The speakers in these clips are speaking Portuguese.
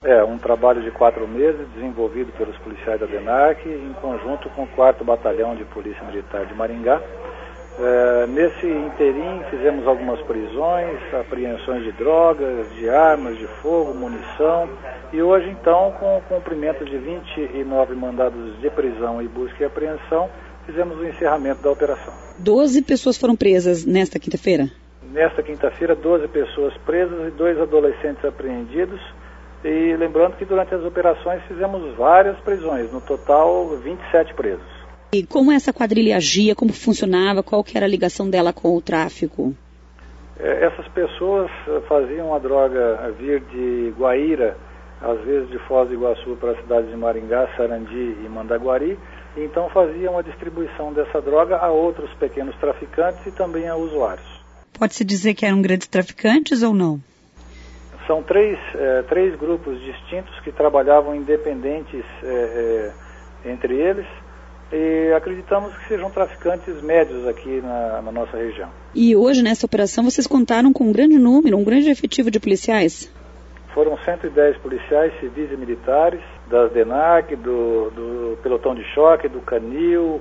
É um trabalho de 4 meses, desenvolvido pelos policiais da DENARC, em conjunto com o 4º Batalhão de Polícia Militar de Maringá. Nesse interim fizemos algumas prisões, apreensões de drogas, de armas de fogo, munição, e hoje então, com o cumprimento de 29 mandados de prisão e busca e apreensão, fizemos o encerramento da operação. 12 pessoas foram presas nesta quinta-feira? Nesta quinta-feira, 12 pessoas presas e 2 adolescentes apreendidos. E lembrando que durante as operações fizemos várias prisões, no total 27 presos. E como essa quadrilha agia, como funcionava, qual que era a ligação dela com o tráfico? Essas pessoas faziam a droga vir de Guaíra, às vezes de Foz do Iguaçu para as cidades de Maringá, Sarandi e Mandaguari, e então faziam a distribuição dessa droga a outros pequenos traficantes e também a usuários. Pode-se dizer que eram grandes traficantes ou não? São três grupos distintos que trabalhavam independentes entre eles e acreditamos que sejam traficantes médios aqui na nossa região. E hoje, nessa operação, vocês contaram com um grande número, um grande efetivo de policiais? Foram 110 policiais civis e militares, da DENARC, do Pelotão de Choque, do Canil,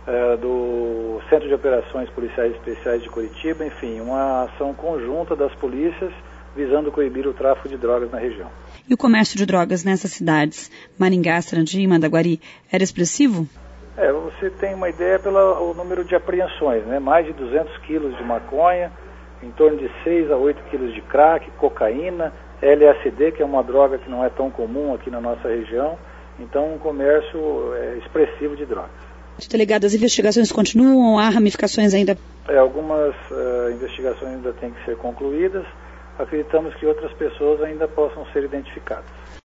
do Centro de Operações Policiais Especiais de Curitiba, enfim, uma ação conjunta das polícias visando coibir o tráfico de drogas na região. E o comércio de drogas nessas cidades, Maringá, Sarandi e Mandaguari, era expressivo? Você tem uma ideia pelo número de apreensões, né? Mais de 200 quilos de maconha, em torno de 6 a 8 quilos de crack, cocaína, LSD, que é uma droga que não é tão comum aqui na nossa região, então um comércio expressivo de drogas. Delegado, as investigações continuam? Há ramificações ainda? Algumas investigações ainda têm que ser concluídas. Acreditamos que outras pessoas ainda possam ser identificadas.